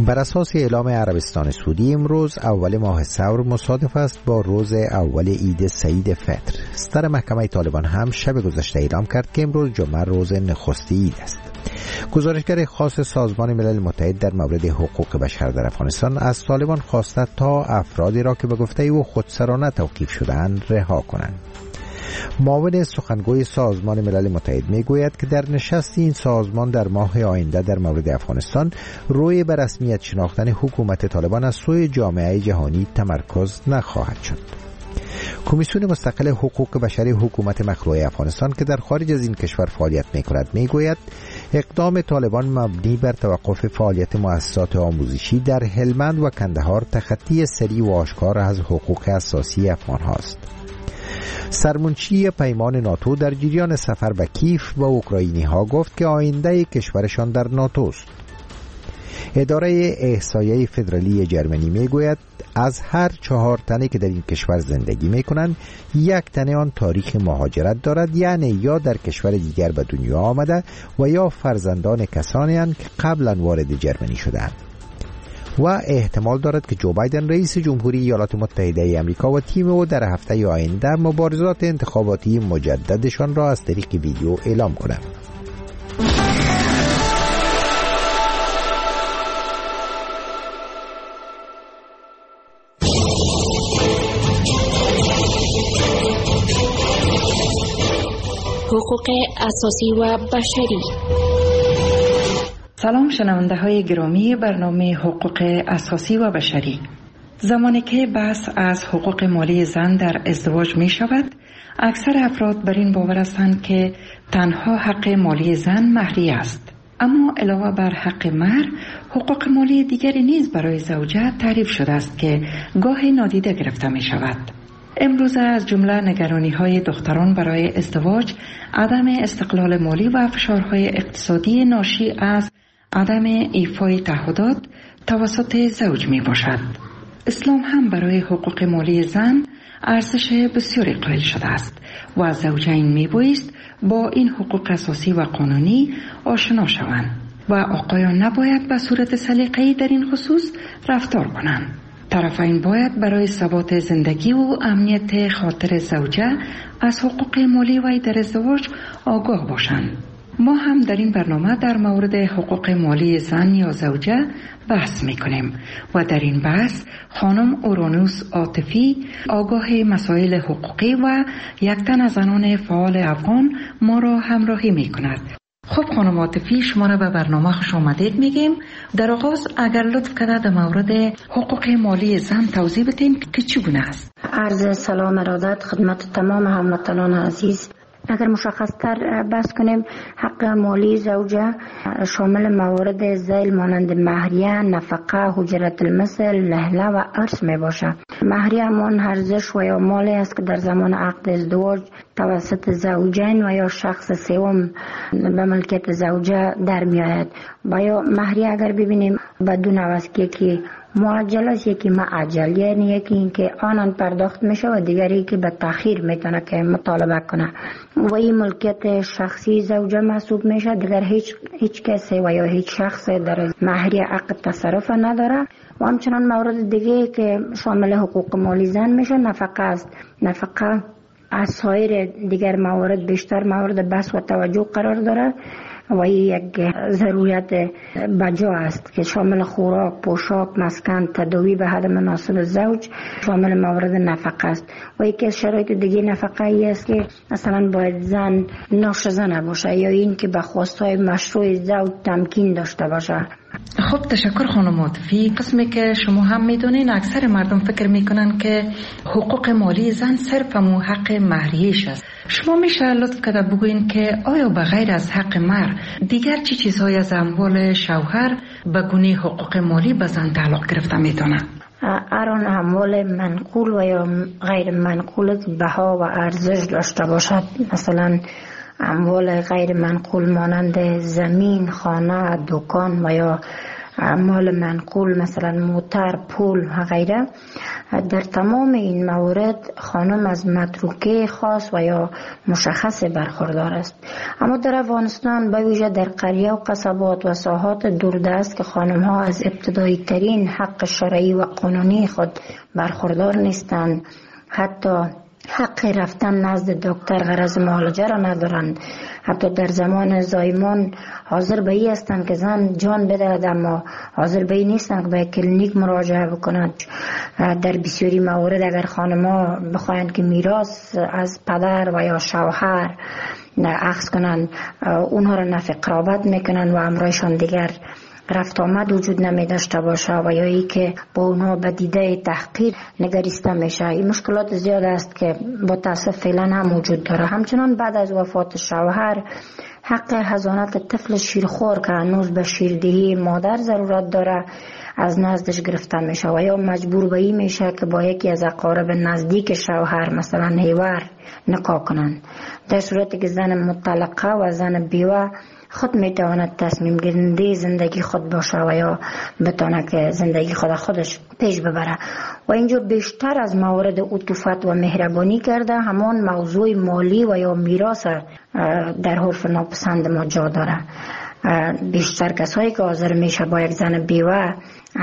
بر اساس اعلام عربستان سعودی امروز اول ماه ثور مصادف است با روز اول عید سعید فطر. صدر محکمه طالبان هم شب گذشته اعلام کرد که امروز جمعه روز نخست عید است. گزارشگر خاص سازمان ملل متحد در مورد حقوق بشر در افغانستان از طالبان خواسته تا افرادی را که به گفته او خودسرانه توقیف شده‌اند رها کنند. معاون سخنگوی سازمان ملل متحد میگوید که در نشست این سازمان در ماه آینده در مورد افغانستان روی به رسمیت شناختن حکومت طالبان از سوی جامعه جهانی تمرکز نخواهد شد. کمیسیون مستقل حقوق بشری حکومت مخلوع افغانستان که در خارج از این کشور فعالیت می‌کند میگوید اقدام طالبان مبنی بر توقف فعالیت مؤسسات آموزشی در هلمند و کندهار تخطی سریع و آشکار از حقوق اساسی افغان هاست. سرمنشی پیمان ناتو در جریان سفر به کیف با اوکراینی ها گفت که آینده کشورشان در ناتو است. اداره احصایه فدرالی جرمنی میگوید از هر 4 تنی که در این کشور زندگی میکنند 1 تن آن تاریخ مهاجرت دارد، یعنی یا در کشور دیگر به دنیا آمده و یا فرزندان کسانی اند که قبلا وارد جرمنی شدند و احتمال دارد که جو بایدن رئیس جمهوری ایالات متحده ای آمریکا و تیم او در هفته آینده مبارزات انتخاباتی مجددشان را از طریق ویدیو اعلام کنند. حقوق اساسی و بشری. سلام شنونده های گرامی برنامه حقوق اساسی و بشری. زمانی که بحث از حقوق مالی زن در ازدواج می شود، اکثر افراد بر این باور هستند که تنها حق مالی زن مهریه است. اما علاوه بر حق مهر، حقوق مالی دیگری نیز برای زوجه تعریف شده است که گاهی نادیده گرفته می شود. امروز از جمله نگرانی‌های دختران برای ازدواج، عدم استقلال مالی و فشارهای اقتصادی ناشی از عدم ایفای تعهدات توسط زوج می باشد. اسلام هم برای حقوق مالی زن ارزش بسیاری قائل شده است و زوجین می بایست با این حقوق اساسی و قانونی آشنا شوند و آقایان نباید به صورت سلیقه‌ای در این خصوص رفتار کنند. طرفین باید برای ثبات زندگی و امنیت خاطر زوجه از حقوق مالی وی در ازدواج آگاه باشند. ما هم در این برنامه در مورد حقوق مالی زن یا زوجه بحث میکنیم و در این بحث خانم اورانوس عاطفی آگاه مسائل حقوقی و یک تن از زنان فعال افغان ما را همراهی میکند. خب خانم عاطفی، شما را به برنامه خوش آمدید میگیم. در آغاز اگر لطف کرده در مورد حقوق مالی زن توضیح بدین که چگونه است. عرض سلام ارادت خدمت تمام هموطنان عزیز. اگر مشخص تر بحث کنیم، حق مالی زوجه شامل موارد ذیل مانند مهریه، نفقه، حجرت المثل، نهله و ارث می باشه. مهریه همان ارزش و یا مالی است که در زمان عقد ازدواج توسط زوجین و یا شخص سوم به ملکیت زوجه در می آید. و یا مهریه اگر ببینیم بدون است که معجل است، یکی معجل، یعنی یکی این که آنان پرداخت میشه و دیگری که به تأخیر میتونه که مطالبه کنه و این ملکیت شخصی زوجه محسوب میشه. دیگر هیچ کسی و یا هیچ شخص در مهریه عقد تصرف نداره. و همچنان مورد دیگه که شامل حقوق مالی زن میشه نفقه است. نفقه از سایر دیگر موارد بیشتر مورد بحث و توجه قرار داره و یک ضرورت بجا است که شامل خوراک، پوشاک، مسکن، تداوی به حد مناسب زوج شامل موارد نفقه است. و یکی از شرایط دیگه نفقه ای است که مثلا باید زن ناشزه نباشه یا این که به خواستهای مشروع زوج تمکین داشته باشه. خب تشکر خانم عاطفی. قسمی که شما هم میدونین اکثر مردم فکر میکنن که حقوق مالی زن صرف همون حق مهریه‌اش است. شما میشه لطف کرده بگوین که آیا بغیر از حق مهر دیگر چی چیزهای از اموال شوهر به گونه حقوق مالی به زن تعلق گرفته میتونه؟ هر اموال منقول و یا غیر منقول بها و ارزش داشته باشد. مثلا اموال غیر منقول مانند زمین، خانه، دکان و یا اموال منقول مثلا موتر، پول و غیره در تمام این موارد خانم از متروکه خاص و یا مشخص برخوردار است. اما در افغانستان به ویژه در قریه و قصبات و ساحات دوردست که خانم ها از ابتدایی ترین حق شرعی و قانونی خود برخوردار نیستند، حتی حق رفتن نزد دکتر غرض معالجه را ندارند، حتی در زمان زایمان حاضر به ای هستند که زن جان بدهد اما حاضر به ای نیستند که به کلینیک مراجعه بکنند. در بسیاری موارد اگر خانم‌ها بخواهند که میراث از پدر و یا شوهر اخذ کنند، اونها را نفی قرابت میکنند و امرایشان دیگر رفت آمد وجود نمی داشته باشه و یا ای که با اونها به دیده تحقیر نگریسته میشه. این مشکلات زیاد است که با تاسف فعلا هم وجود داره. همچنان بعد از وفات شوهر حق حضانت طفل شیرخور که هنوز به شیردهی مادر ضرورت داره از نزدش گرفته میشه و یا مجبور به این میشه که با یکی از اقارب نزدیک شوهر مثلا هیور نکاح کنند، در صورتی که زن مطلقه و زن بیوه خود میتواند تصمیم گیرنده زندگی خود باشه و یا بتونه که زندگی خودش پیش ببره. و اینجا بیشتر از موارد عطوفت و مهربانی کرده همان موضوع مالی و یا میراث در حرف ناپسند ما جا داره. بیشتر کسایی که حاضر میشه با یک زن بیوه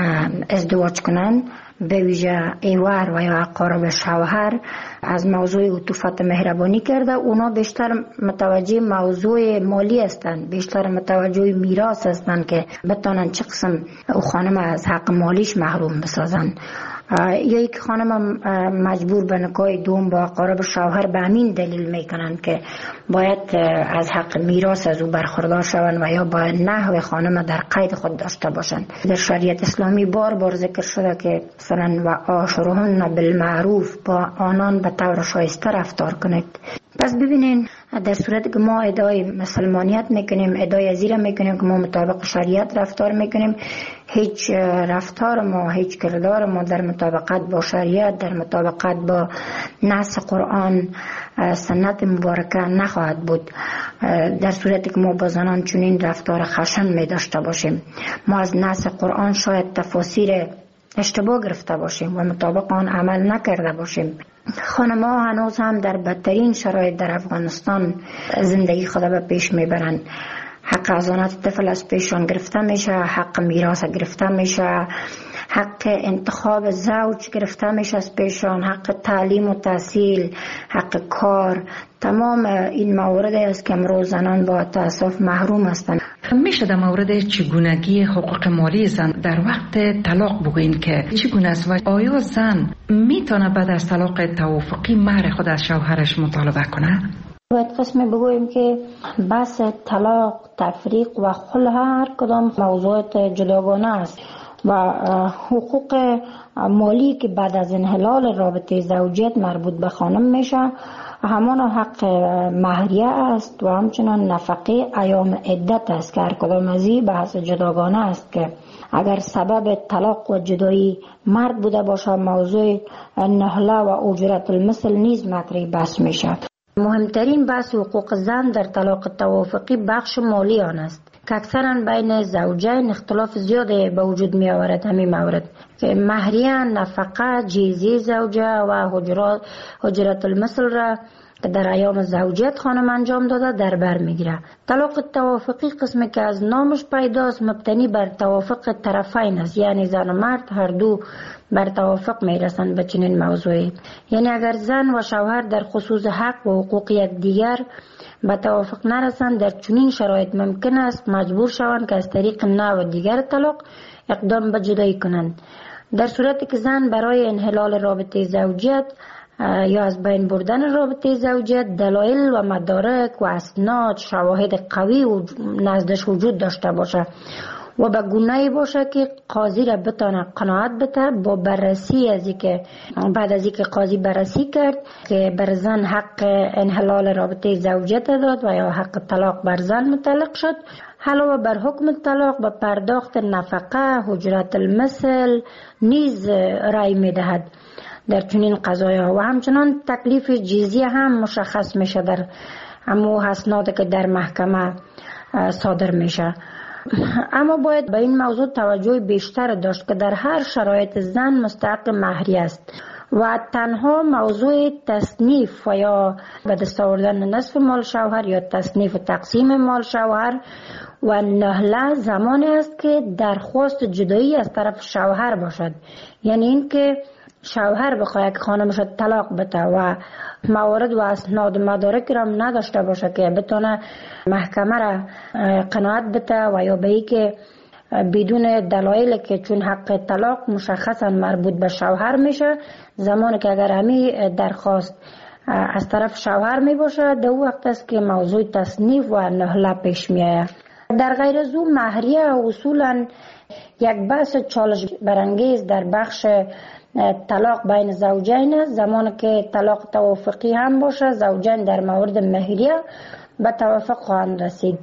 ازدواج کنن، به ویژه ایوار و یا اقارب شوهر، از موضوع عطوفت مهربانی کرده. اونا بیشتر متوجه موضوع مالی هستند، بیشتر متوجه میراث هستند که بتونن چه قسم او خانم از حق مالیش محروم بسازن. یا یک خانم مجبور به نکاح دوم با اقارب شوهر به همین دلیل میکنن که باید از حق میراث از او برخوردار شوند و یا باید نحو خانم در قید خود داشته باشند. در شریعت اسلامی بار بار ذکر شده که مثلا و عاشرهن بالمعروف، با آنان به طور شایسته رفتار کنید. پس ببینین در صورتی که ما ادعای مسلمانیت میکنیم، ادعای ازیره میکنیم که ما مطابق شریعت رفتار میکنیم، هیچ رفتار ما، هیچ کردار ما در مطابقت با شریعت، در مطابقت با نص قرآن سنت مبارکه نخواهد بود. در صورتی که ما با زنان چنین رفتار خشن می داشته باشیم، ما از نص قرآن شاید تفاسیر اشتباه گرفته باشیم و مطابق آن عمل نکرده باشیم. خانم‌ها هنوز هم در بدترین شرایط در افغانستان زندگی خود به پیش میبرند. حق حضانت طفل از پیشان گرفته میشه، حق میراث گرفته میشه، حق انتخاب زوج گرفته میشه از پیشان، حق تعلیم و تحصیل، حق کار. تمام این موارد است که امروز زنان با تأسف محروم هستند. میشه در مورد چگونگی حقوق مالی زن در وقت طلاق بگوین که چگونه است و آیا زن میتونه بعد از طلاق توافقی مهر خود از شوهرش مطالبه کنه؟ باید قسم بگوییم که بحث طلاق، تفریق و خلع هر کدام موضوعات جداگانه است و حقوق مالی که بعد از انحلال رابطه زوجیت مربوط به خانم میشه همان حق مهریه است و همچنان نفقه ایام عدت است که هر کدام از این بحث جداگانه است که اگر سبب طلاق و جدایی مرد بوده باشه موضوع نهله و اجرت المثل نیز مطرح بحث میشه. مهمترین بحث حقوق زن در طلاق توافقی بخش مالی آن است که اکثرا بین زوجین اختلاف زیاده به وجود می آورد. همین مورد که مهریه، نفقه، جیزی زوجه و حجرت المثل را که در ایام زوجیت خانم انجام داده در بر میگیره. طلاق توافقی قسمی که از نامش پیداست مبتنی بر توافق طرفین است، یعنی زن و مرد هر دو بر توافق میرسند به چنین موضوعی. یعنی اگر زن و شوهر در خصوص حق و حقوق یکدیگر به توافق نرسند، در چنین شرایط ممکن است مجبور شوند که از طریق نوع دیگر طلاق اقدام به جدایی کنند. در صورتی که زن برای انحلال رابطه زوجیت یا از بین بردن رابطه زوجیت دلایل و مدارک و اسناد شواهد قوی و نزدش وجود داشته باشه و به گونه‌ای باشه که قاضی را بتونه قناعت بده با بررسی از اینکه بعد از اینکه قاضی بررسی کرد که بر زن حق انحلال رابطه زوجیت داد و یا حق طلاق بر زن متعلق شد، علاوه بر حکم طلاق به پرداخت نفقه، حجرت المثل نیز رأی میدهد در چنین قضایا و همچنان تکلیف جزیه هم مشخص میشه در امو اسناد که در محکمه صادر میشه. اما باید به این موضوع توجه بیشتر داشت که در هر شرایط زن مستحق مهری است و تنها موضوع تصنیف و یا به دست آوردن نصف مال شوهر یا تصنیف و تقسیم مال شوهر و نهله زمانی است که درخواست جدایی از طرف شوهر باشد، یعنی این که شوهر بخواهد که خانمش طلاق بده و موارد و اسناد مدارک را نداشته باشه که بتونه محکمه را قناعت بده و یا به ای که بدون دلایل که چون حق طلاق مشخصا مربوط به شوهر میشه، زمانی که اگر همی درخواست از طرف شوهر می باشه در وقت است که موضوع تصنیف و نهله پیش می آید. در غیر از او مهریه اصولا یک بحث چالش برانگیز در بخش طلاق بین زوجین است. زمانی که طلاق توافقی هم باشه زوجین در مورد مهریه به توافق خواهند رسید.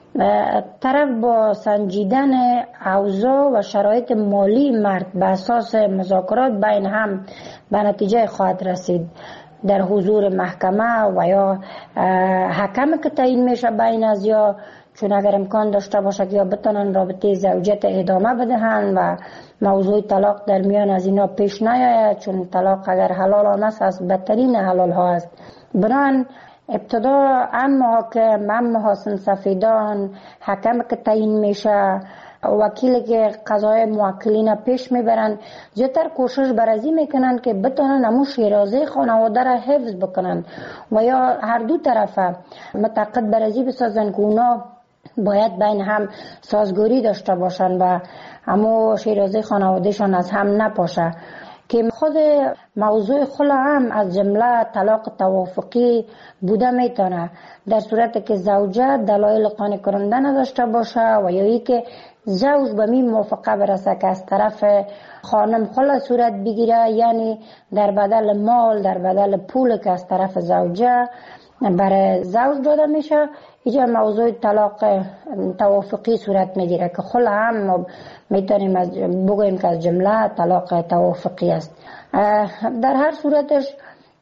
طرف با سنجیدن اوضاع و شرایط مالی مرد به اساس مذاکرات بین هم به نتیجه خواهد رسید در حضور محکمه و یا حکم که تعیین میشه بین از یا، چون اگر امکان داشته باشه که یا بتونن رابطه زوجیت ادامه بدهن و موضوع طلاق در میان از اینا پیش نیاید، چون طلاق اگر حلال هم است از بدترین حلال ها است. بنابراین ابتدا محاکم، محاسن سفیدان، حکم که تعیین میشه، وکیلی که قضای موکلین پیش میبرن، زیادتر کوشش برازی میکنن که بتونن همون شیرازه خانواده را حفظ بکنن و یا هر دو طرفه متعاقد برازی بسازن که اونا باید بین هم سازگاری داشته باشن و همون شیرازه خانوادهشان از هم نپاشه. که خود موضوع خلع هم از جمله طلاق توافقی بوده میتونه در صورت که زوجه دلایل قانع کننده نداشته باشه و یا ای که زوج به می موافقه برسه که از طرف خانم خلع صورت بگیره، یعنی در بدل مال، در بدل پول که از طرف زوجه برای زوج داده میشه، اینجا موضوع طلاق توافقی صورت میگیره که خلع هم میتونیم بگوییم که از جمله طلاق توافقی است. در هر صورتش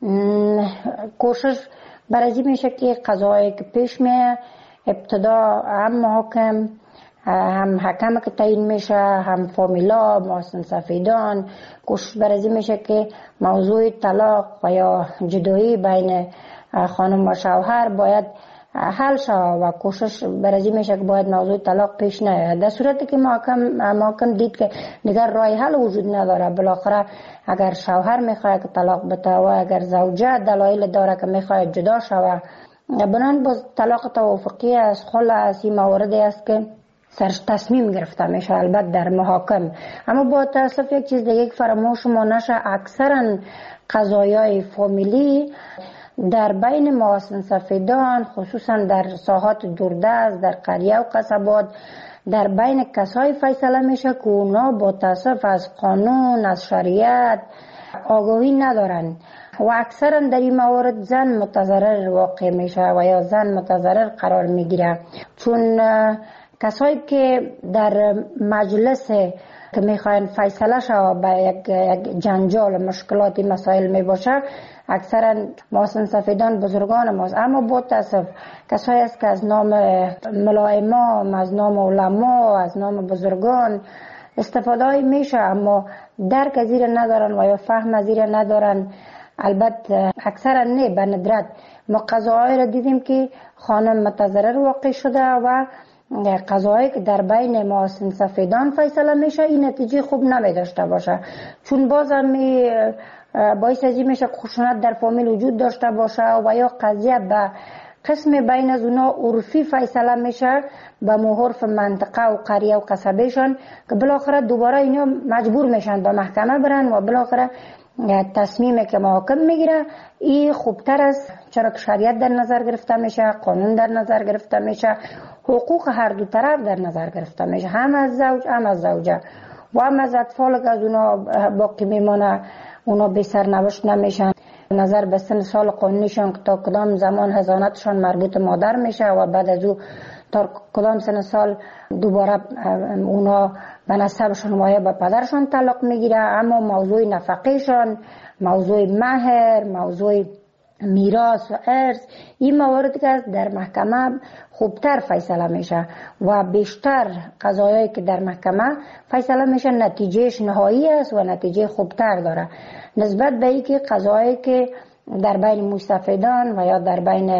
کوشش برازی میشه که قضایی که پیش میه ابتدا هم محاکم، هم حکم که تعیین میشه، هم فامیلا، محاسن سفیدان، کوشش برازی میشه که موضوع طلاق و یا جدایی بین خانم و شوهر باید حل شود و کوشش برازی میشه که باید موضوع طلاق پیش نیاید. در صورتی که محاکم دید که دیگر راه حل وجود نداره، بالاخره اگر شوهر میخواد که طلاق بده و اگر زوجه دلایل داره که میخواد جدا شود، بنان باز طلاق توافقی از خلع از این مواردی است که سرش تصمیم گرفته میشه، البته در محاکم. اما با تاسف یک چیز دیگه فراموش ما نشه، اکثرا قضایای فامیلی در بین محاسن سفیدان، خصوصا در ساحات دوردست، در قریه و قصبات، در بین کسای فیصله میشه که اونا با تاسف از قانون، از شریعت آگاهی ندارن و اکثرا در این موارد زن متضرر واقع میشه و یا زن متضرر قرار میگیره، چون کسایی که در مجلس که میخواین فیصله شود به یک جنجال مشکلاتی مسائل میباشه، اکثرا محاسن سفیدان بزرگان ماست. اما با تاسف کسایی است که از نام ملائمام، از نام علما، از نام بزرگان استفاده میشه اما درک از زیر ندارن و یا فهم از زیر ندارن. البته اکثرا نه، به ندرت ما قضاهای را دیدیم که خانم متضرر واقع شده و قضایی که در بین محاسن سفیدان فیصله میشه این نتیجه خوب نمی داشته باشه، چون باز هم باعث ازی میشه خشونت در فامیل وجود داشته باشه و یا قضیه به قسم بین از اونا عرفی فیصله میشه به محرف منطقه و قریه و قصبهشان که بالاخره دوباره اینا مجبور میشن به محکمه برن و بالاخره تصمیمی که محاکم میگیره این خوبتر است، چرا که شریعت در نظر گرفته میشه، قانون در نظر گرفته میشه، حقوق هر دو طرف در نظر گرفته میشه، هم از زوج هم از زوجه و هم از اطفال که از اونا باقی میمانه، اونا بی سرنوشت نمیشن. نظر به سن سال قانونیشان که تا کدام زمان حضانتشان مربوط مادر میشه و بعد از او تا کدام سن سال دوباره اونا به نسبشان و یا به پدرشان تعلق میگیره. اما موضوع نفقیشان، موضوع مهر، موضوع میراث و ارث، این موارد که در محکمه خوبتر فیصله میشه و بیشتر قضایایی که در محکمه فیصله میشه نتیجهش نهایی است و نتیجه خوبتر داره نسبت به اینکه قضایایی که در بین مستفیدان و یا در بین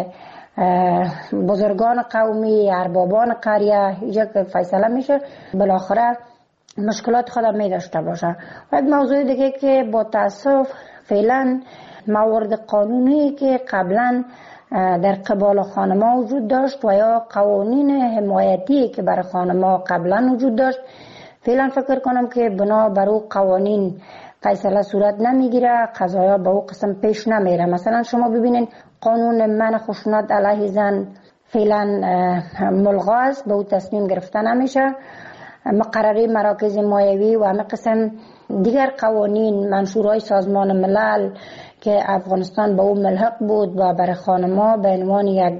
بزرگان قومی، اربابان قریه اینجا که فیصله میشه بالاخره مشکلات خود می داشته باشه. و یک موضوع دیگه که با تاسف فعلا موارد قانونی که قبلا در قبال خانما وجود داشت و یا قوانین حمایتی که برای خانما قبلا وجود داشت، فعلا فکر کنم که بنا بر او قوانین فیصله صورت نمیگیره، قضایا به او قسم پیش نمیره. مثلا شما ببینین قانون منع خشونت علیه زن فعلا ملغا است، به او تصمیم گرفته نمیشه. مقرره مراکز مایوی و همه قسم دیگر قوانین منشورهای سازمان ملل که افغانستان به او ملحق بود و برای خانما به عنوان یک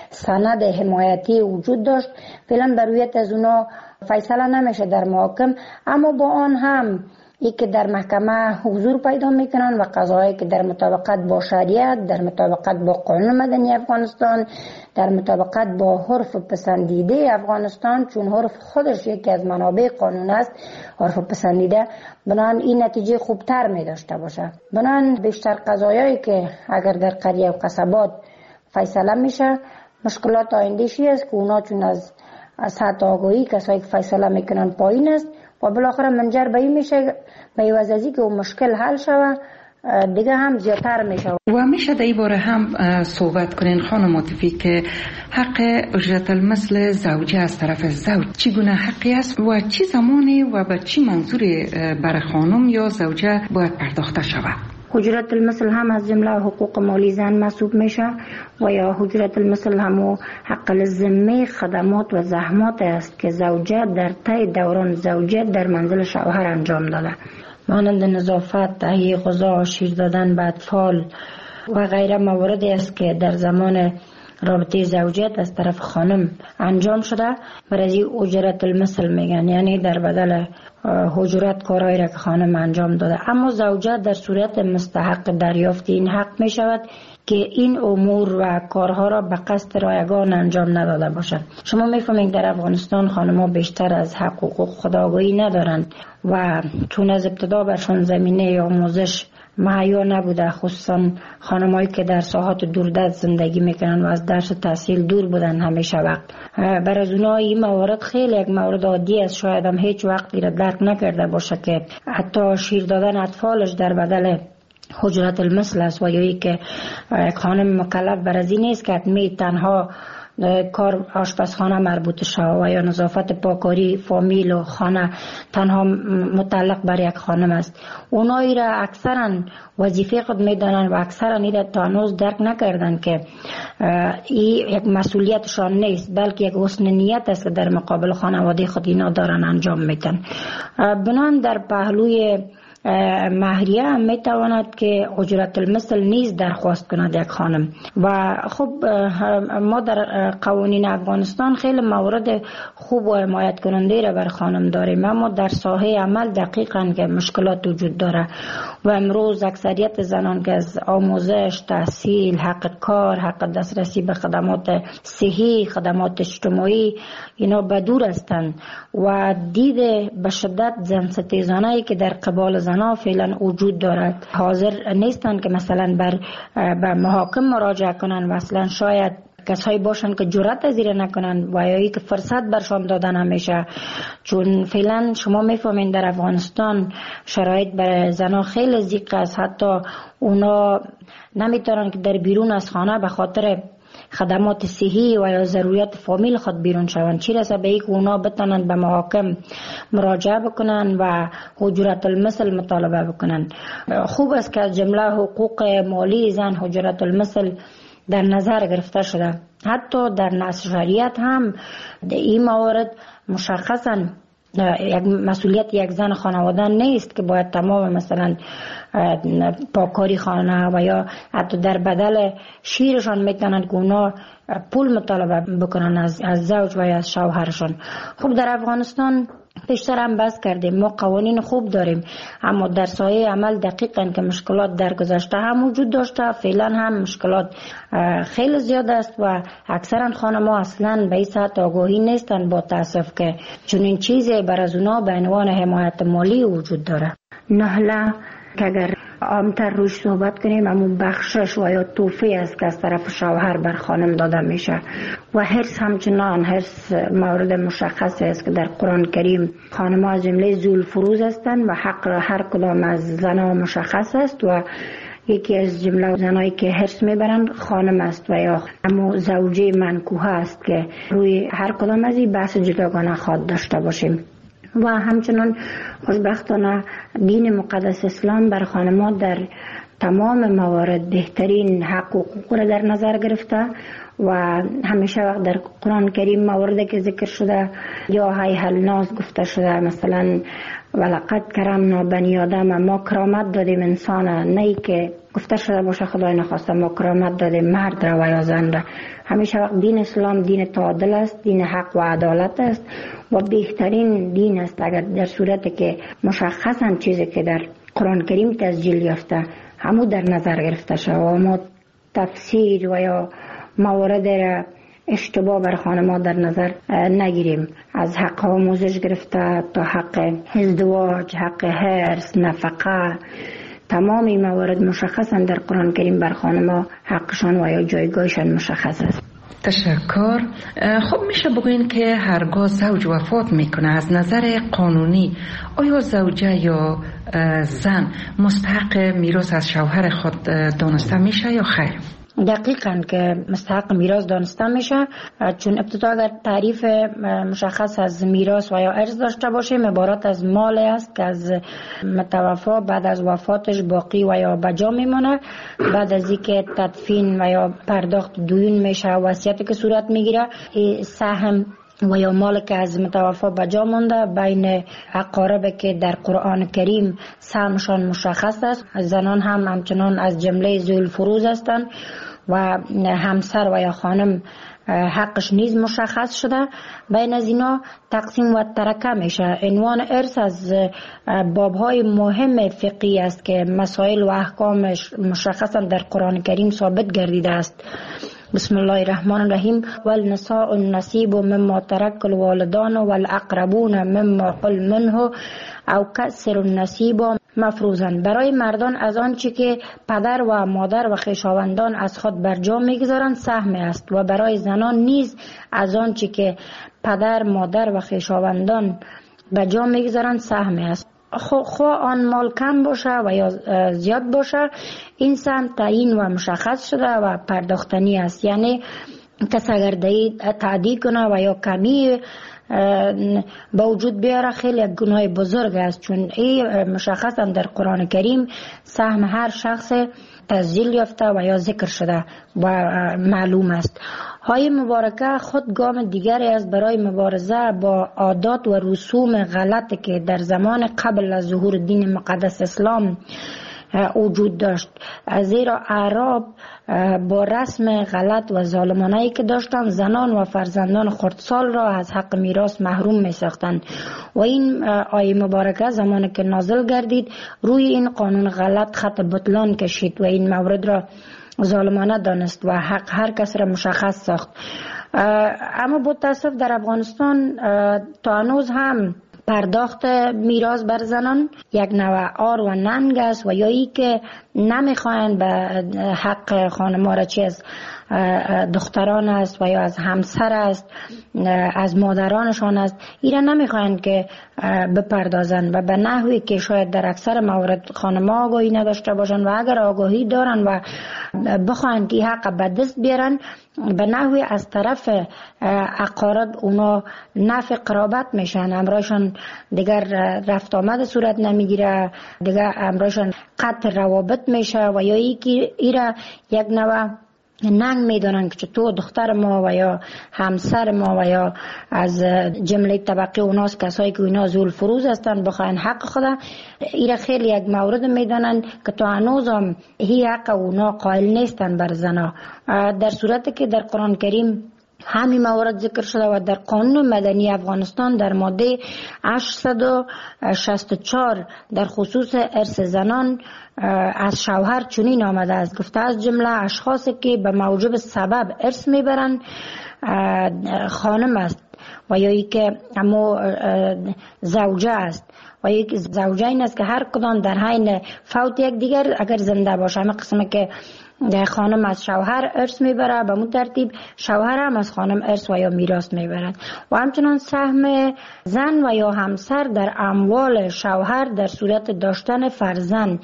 سند حمایتی وجود داشت، فعلا بر رویت از اونا فیصله نمیشه در محاکم، اما با آن هم ای که در محکمه حضور پیدا میکنن و قضایی که در مطابقت با شریعت، در مطابقت با قانون مدنی افغانستان، در مطابقت با حرف پسندیده افغانستان، چون حرف خودش یکی از منابع قانون است، حرف پسندیده، بنان این نتیجه خوبتر می داشته باشه. بنان بیشتر قضایایی که اگر در قریه و قصبات فیصله میشه، مشکلات آینده‌شی است که اونا چون از سطح آگاهی کسایی که فیصله میکنن پایین است و بالاخره منجر به این میشه به عوض از اینکه اون مشکل حل شوه دیگه هم زیادتر میشه. و میشه در این باره هم صحبت کنین خانم عاطفی که حق اجرت المثل زوجه از طرف زوج چگونه حقی است و چه زمانی و به چه منظوری برای خانم یا زوجه باید پرداخته شود؟ حجرت المثل هم از جمله حقوق مالی زن محسوب میشه و یا حجرت المثل هم حق الذمه خدمات و زحمات است که زوجه در طی دوران زوجه در منزل شوهر انجام داده، مانند نظافت، تهیه غذا، شیر دادن به اطفال و غیره مواردی است که در زمان رابطه زوجیت از طرف خانم انجام شده، برای اجرت المثل میگن، یعنی در بدل اجرت کارهایی را که خانم انجام داده. اما زوجه در صورت مستحق دریافت این حق می شود که این امور و کارها را به قصد رایگان انجام نداده باشد. شما میفهمید در افغانستان خانم‌ها بیشتر از حق و حقوق خودآگاهی ندارند و چون از ابتدا برشان زمینه آموزش مهیا نبوده، خصوصا خانمایی که در ساحات دوردست زندگی میکنن و از درس تحصیل دور بودن همیشه وقت، برای از اونها این موارد خیلی یک مورد عادی است، شاید هم هیچ وقتی را درک نکرده باشه که حتی شیر دادن اطفالش در بدل حجرت المثل است و یا ای که یک خانم مکلف بر از این نیست که حتمی تنها کار آشپزخانه مربوط شود و یا نظافت پاکاری فامیل و خانه تنها متعلق بر یک خانم است. اونایی را اکثرا وظیفه خود میدانند و اکثرا این را تا هنوز درک نکردند که این یک مسئولیتشان نیست، بلکه یک حسن نیت است که در مقابل خانواده خود اینا دارن انجام میدن. بنان در پهلوی مهریه هم میتواند که اجرت المثل نیز درخواست کند یک خانم. و خب ما در قوانین افغانستان خیلی موارد خوب و حمایت کننده را بر خانم داریم، اما در ساحه عمل دقیقاً که مشکلات وجود داره و امروز اکثریت زنان که از آموزش، تحصیل، حق کار، حق دسترسی به خدمات صحی، خدمات اجتماعی اینا بدور هستند و دید به شدت زن ستیزانه‌ای که در قبال زنها فعلا وجود دارد حاضر نیستند که مثلا به محاکم مراجعه کنند و اصلا شاید کسایی باشند که جرأت پذیر نکنند و یا که فرصت برشان دادن همیشه، چون فعلا شما میفهمین در افغانستان شرایط برای زنها خیلی ضیق است، حتی اونا نمیتونن که در بیرون از خانه به خاطر خدمات صحی و یا ضروریات فامیل خود بیرون شوند، چی رسه به اینکه اونا بتونن به محاکم مراجعه بکنن و اجرت المثل مطالبه بکنن. خوب است که از جمله حقوق مالی زن اجرت المثل در نظر گرفته شده. حتی در نص شریعت هم این موارد مشخصا یک مسئولیت یک زن خانواده نیست که باید تمام مثلا پاکاری خانه و یا حتی در بدل شیرشان میتونن که اونا پول مطالبه بکنن از زوج و یا از شوهرشان. خب در افغانستان پیشتر هم بحث کردیم ما قوانین خوب داریم، اما در سایه عمل دقیقاً که مشکلات در گذشته هم وجود داشته، فعلا هم مشکلات خیلی زیاد است و اکثرا خانم‌ها اصلاً به این سطح آگاهی نیستند با تاسف که چنین چیزی بر از اونا به عنوان حمایت مالی وجود داره. نهله که اگر عامتر روش صحبت کنیم همون بخشش و یا توفی است که از طرف شوهر بر خانم داده میشه و حرص همچنان حرص مورد مشخص است که در قرآن کریم خانم‌ها از جمله ذوالفروز هستند و حق هر کدام از زنها مشخص است و یکی از جمله زنایی که حرص میبرند خانم است و یا همون زوجه منکوحه است که روی هر کدام از این بحث جداگانه خواهد داشته باشیم. و همچنان خوشبختانه دین مقدس اسلام بر خانم‌ها در تمام موارد بهترین حق و حقوق را در نظر گرفته و همیشه وقت در قرآن کریم مواردی که ذکر شده یا هی الناس گفته شده، مثلا ولقد کرمنا بنی آدم، ما کرامت دادیم انسان، نه که گفته شده باشه خدای نخواسته ما کرامت دادیم مرد را و یا زن را. همیشه وقت دین اسلام دین تعادل است، دین حق و عدالت است و بهترین دین است اگر در صورتی که مشخصا چیزی که در قرآن کریم تسجیل یافته همو در نظر گرفته شد و ما تفسیر و یا موارد را اشتباه بر خانم‌ها در نظر نگیریم، از حق آموزش گرفته تا حق ازدواج، حق حرص، نفقه، تمام این موارد مشخصا در قرآن کریم بر خانم‌ها حقشان و یا جایگاهشان مشخص است. تشکر. خب میشه بگوین که هرگاه زوج وفات میکنه از نظر قانونی آیا زوجه یا زن مستحق میراث از شوهر خود دانسته میشه یا خیر؟ دقیقاً که مستحق میراث دانسته میشه، چون ابتدا اگر تعریف مشخص از میراث و یا ارث داشته باشیم عبارت از مال است که از متوفا بعد از وفاتش باقی و یا بجا میمونه، بعد از اینکه تدفین و یا پرداخت دیون میشه وصیتی که صورت میگیره، سهم و یا مال که از متوفا بجا مونده بین اقارب که در قرآن کریم سهمشان مشخص است. زنان هم همچنان از جمله ذوالفروز هستند و همسر و یا خانم حقش نیز مشخص شده. بین از اینا تقسیم و ترکه میشه. عنوان ارث از بابهای مهم فقهی است که مسائل و احکامش مشخصا در قرآن کریم ثابت گردیده است. بسم الله الرحمن الرحیم والنساء النصیب مما ترک الوالدان والاقربون مما قل منه او کسر النصیب مفروضا. برای مردان از آنچه که پدر و مادر و خویشاوندان از خود برجا میگذارند سهم است و برای زنان نیز از آنچه که پدر مادر و خویشاوندان برجا میگذارند سهم است. خواه آن مال کم باشه و یا زیاد باشه این سهم تعیین و مشخص شده و پرداختنی است. یعنی کس اگر تعدی کنه و یا کمی با وجود بیاره خیلی گناه بزرگ است، چون این مشخصا در قرآن کریم سهم هر شخص تسجیل یافته و یا ذکر شده و معلوم است. های مبارکه خود گام دیگری است برای مبارزه با عادات و رسوم غلطی که در زمان قبل از ظهور دین مقدس اسلام وجود داشت، زیرا اعراب با رسم غلط و ظالمانه‌ای که داشتند زنان و فرزندان خردسال را از حق میراث محروم می ساختند و این آیه مبارکه زمانی که نازل گردید روی این قانون غلط خط بطلان کشید و این مورد را ظالمانه دانست و حق هر کس را مشخص ساخت. اما با تاسف در افغانستان تا هنوز هم پرداخت میراث بر زنان یک نوع آر و ننگ است و یا ای که نمیخواین به حق خانم‌ها را چه از دختران است و یا از همسر است از مادرانشان است ایران نمیخواین که بپردازن و به نحوی که شاید در اکثر موارد خانم‌ها آگاهی نداشته باشن و اگر آگاهی دارن و بخواین که حق به دست بیارن به نحوی از طرف اقارب اونا نفع قرابت میشن، امرایشان دیگر رفت آمد صورت نمیگیره، دیگر امرایشان قطع روابط میشه و یا ایره یک نوع ننگ میدونن که چطور دختر ما و یا همسر ما و یا از جمله طبقه اوناست کسایی که اینا ذوالفروز هستن بخواین حق خدا ایره خیلی یک مورد میدونن که تو هنوز هم هی حق اونا قائل نیستن بر زنا، در صورتی که در قرآن کریم همین موارد ذکر شده و در قانون مدنی افغانستان در ماده 864 در خصوص ارث زنان از شوهر چنین آمده است، گفته از جمله اشخاصی که به موجب سبب ارث میبرند خانم است و یا ای که اما زوجه است و یک زوجه این است که هر کدام در حین فوت یک دیگر اگر زنده باشه، همه قسمه که خانم از شوهر ارث میبره به مون ترتیب شوهر هم از خانم ارث و یا میراث میبرد و همچنان سهم زن و یا همسر در اموال شوهر در صورت داشتن فرزند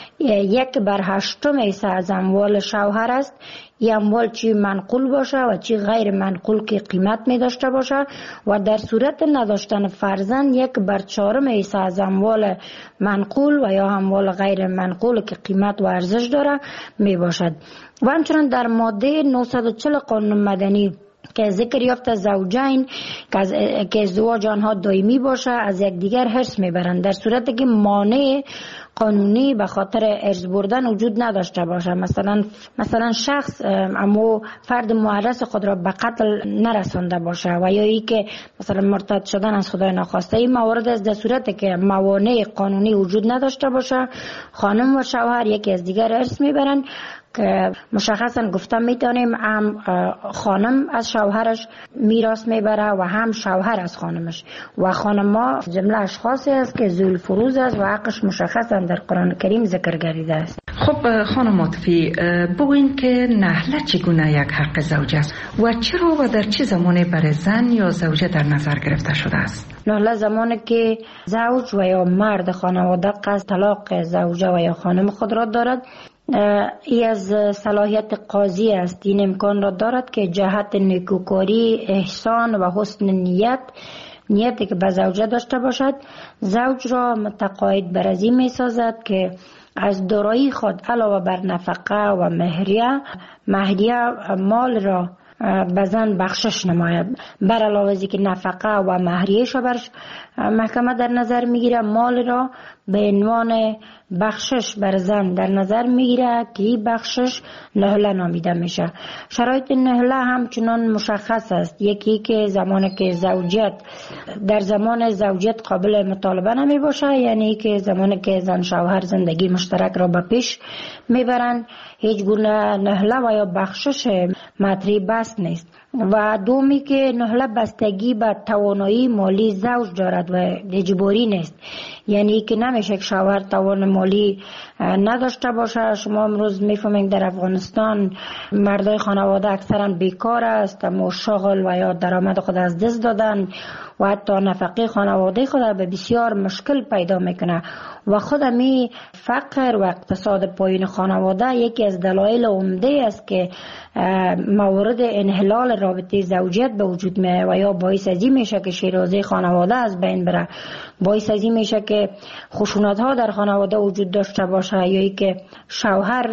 1/8 حصه از اموال شوهر است. این اموال چی منقول باشه و چی غیر منقول که قیمت می داشته باشه و در صورت نداشتن فرزند 1/4 حصه از اموال منقول و یا اموال غیر منقول که قیمت و ارزش داره می باشد. و همچنان در ماده 940 قانون مدنی که ذکر یافته زوجین که ازدواج آنها دائمی باشه از یکدیگر حرص میبرند در صورتی که مانع قانونی به خاطر ارث بردن وجود نداشته باشه، مثلا شخص اما فرد معرض خود را به قتل نرسانده باشه و یا ای که مثلا مرتد شدن از خدای ناخواسته. این موارد از در صورتی که موانع قانونی وجود نداشته باشه خانم و شوهر یکی از دیگر ارث میبرند که مشخصا گفته میتونیم هم خانم از شوهرش میراث میبره و هم شوهر از خانمش و خانما جمله اشخاصی است که ذوی الفروض است و حقش مشخصا در قرآن کریم ذکر گردیده است. خب خانم عاطفی بگوین که نهله چگونه یک حق زوج است و چرا و در چه زمانی برای زن یا زوجه در نظر گرفته شده است؟ نهله زمانی که زوج و یا مرد خانواده قصد طلاق زوجه و یا خانم خود را دارد ای از صلاحیت قاضی است. این امکان را دارد که جهت نیکوکاری، احسان و حسن نیتی که به زوجه داشته باشد زوج را متقاعد بر از این می سازد که از دارایی خود علاوه بر نفقه و مهریه مال را به زن بخشش نماید. بر علاوه از که نفقه و مهریه‌اش بر محکمه در نظر میگیره مال را به عنوان بخشش بر زن در نظر میگیره که این بخشش نهله نامیده میشه. شرایط نهله همچنان مشخص است. یکی که زمانی که در زمان زوجیت قابل مطالبه نمی باشه، یعنی که زمانی که زن شوهر زندگی مشترک را به پیش میبرند هیچ گونه نهله و یا بخشش مطرح بس نیست. و دومی که نهله بستگی به توانایی مالی زوج دارد و اجباری نیست، یعنی که نمیشه که شوهر توان مالی نداشته باشه. شما امروز میفهمید در افغانستان مردای خانواده اکثرا بیکار است، اما شغل و یا درآمد خود از دست دادن و حتی نفقه خانواده خود به بسیار مشکل پیدا میکنه و خود می فقر و اقتصاد پایین خانواده یکی از دلایل عمده است که موارد انحلال رابطه زوجیت به وجود میاد و یا باعث ازی میشه که شیرازه خانواده از بین بره، باعث ازی میشه که خشونت ها در خانواده وجود داشته باشه، یا ای که شوهر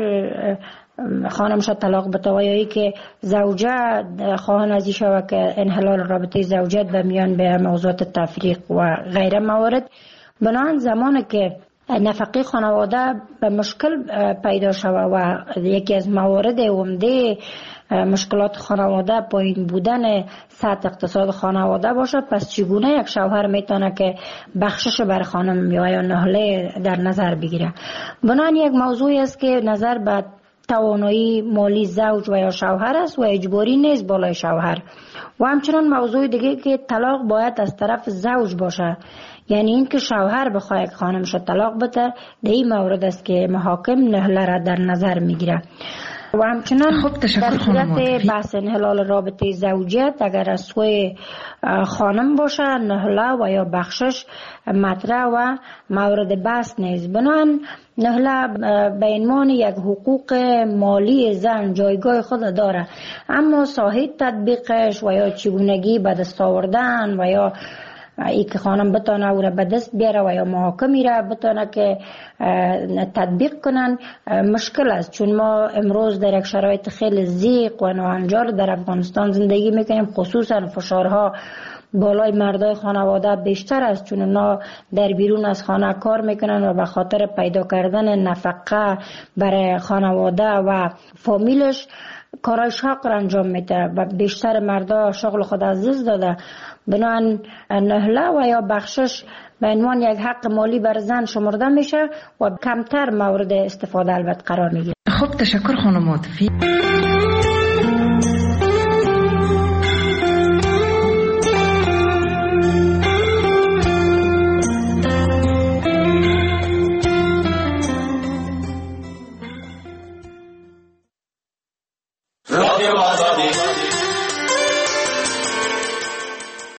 خانمش طلاق بده و یا ای که زوجه خواهان ازی شود که انحلال رابطه زوجیت به میان به موضوعات تفریق و غیره موارد. بنابراین زمانی که نفقه خانواده به مشکل پیدا شود و یکی از موارد عمده مشکلات خانواده پایین بودن سطح اقتصاد خانواده باشه، پس چگونه یک شوهر میتونه که بخشش بر خانم یا نهله در نظر بگیره؟ بنابراین یک موضوعی است که نظر به توانایی مالی زوج و یا شوهر است و اجباری نیست بالای شوهر. و همچنان موضوع دیگه که طلاق باید از طرف زوج باشه، یعنی این که شوهر بخواه یک خانمش طلاق بده، در این مورد است که محاکم نهله را در نظر میگیره. و همچنان در صورت بحث انحلال رابطه زوجیت اگر از سوی خانم باشه نهله و یا بخشش مطرح و مورد بحث نیست. بنابراین نهله به عنوان یک حقوق مالی زن جایگاه خود داره، اما ساحه تطبیقش و یا چگونگی به دست آوردن و یا ای که خانم بتانه او را به دست بیاره و یا محاکمی را بتانه که تطبیق کنن مشکل است، چون ما امروز در یک شرایط خیلی ضیق و ناهنجار در افغانستان زندگی میکنیم. خصوصا فشارها بالای مردای خانواده بیشتر است، چون اونا در بیرون از خانه کار میکنن و به خاطر پیدا کردن نفقه برای خانواده و فامیلش کارهای شاق را انجام میده و بیشتر مردا شغل خود از دست داده، بنابراین نهله و یا بخشش به عنوان یک حق مالی بر زن شمرده میشه و کمتر مورد استفاده البته قرار میگیره. خب تشکر خانم عاطفی.